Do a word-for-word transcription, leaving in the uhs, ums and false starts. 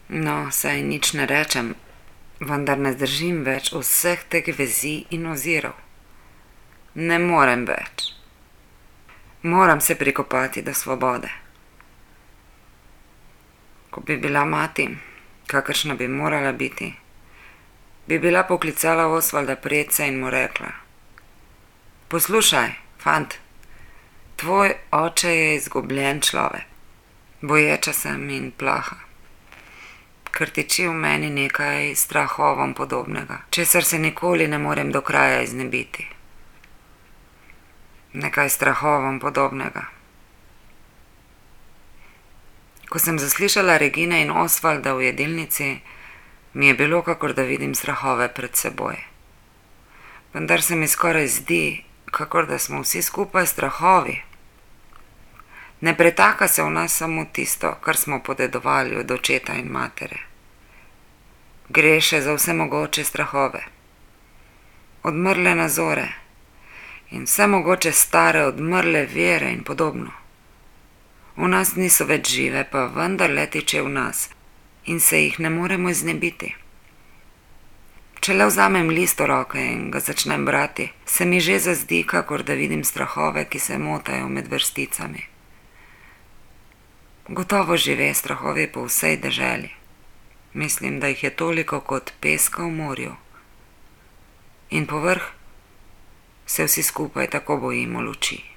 No, saj nič ne rečem, vendar ne zdržim več vseh teh vezi in ozirov. Ne morem več. Moram se prikopati do svobode. Ko bi bila mati, kakršna bi morala biti, bi bila poklicala Osvalda predse in mu rekla: Poslušaj, fant, tvoj oče je izgubljen človek. Boječa sem in plaha, ker tiči v meni nekaj strahovom podobnega, česar se nikoli ne morem do kraja iznebiti. Nekaj strahovom podobnega. Ko sem zaslišala Regine in Osvalda v jedilnici, mi je bilo, kakor da vidim strahove pred seboj. Vendar se mi skoraj zdi, kakor da smo vsi skupaj strahovi. Ne pretaka se v nas samo tisto, kar smo podedovali od očeta in matere. Gre še za vse mogoče strahove. Odmrle nazore in vse mogoče stare odmrle vere in podobno. V nas niso več žive, pa vendarle tiče v nas in se jih ne moremo znebiti. Če le vzamem list v roke in ga začnem brati, se mi že zazdi, kakor da vidim strahove, ki se motajo med vrsticami. Gotovo žive strahovi po vsej deželi. Mislim, da jih je toliko kot peska v morju. In povrh se vsi skupaj tako bojimo luči.